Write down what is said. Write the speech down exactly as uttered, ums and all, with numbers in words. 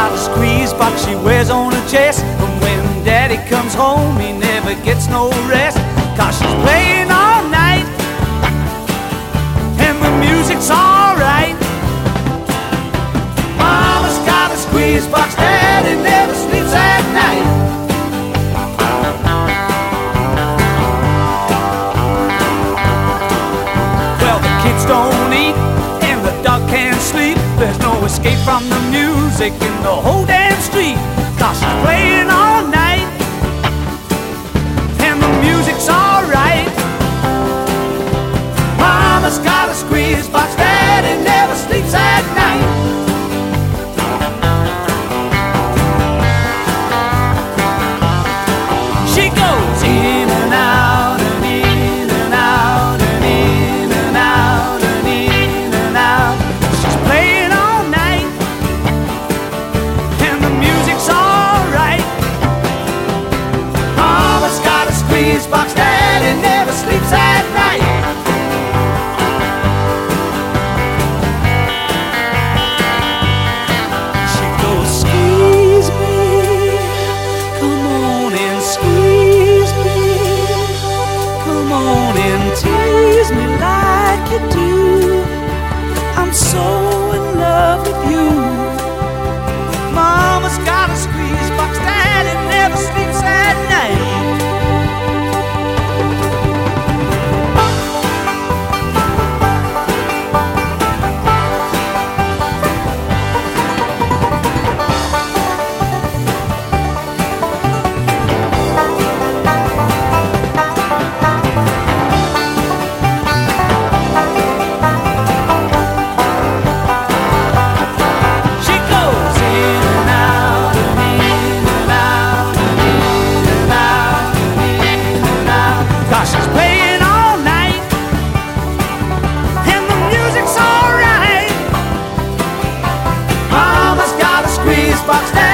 got the squeeze box she wears on her chest, and when daddy comes home he never gets no rest, 'cause she's playing all night and the music's alright. Mama's got a squeeze box, daddy never sleeps at night. Well, the kids don't eat and the dog can't sleep. There's no escape from the music in the whole damn street, 'cause she's playing all night and the music's alright. Mama's got a squeeze box, daddy never sleeps at night. She goes in and out and in and out and in and out and in and out. She's playing all night and the music's alright. Mama's got a squeeze box, daddy never sleeps at night. She goes, squeeze me, come on and squeeze me, come on and tease me like you do. I'm so in love with you. Mama's got a squeeze box, daddy never sleeps at night. She goes in and out and in and out and in and out and in and out, 'cause she's playing all night and the music's alright. Mama's got a squeeze box,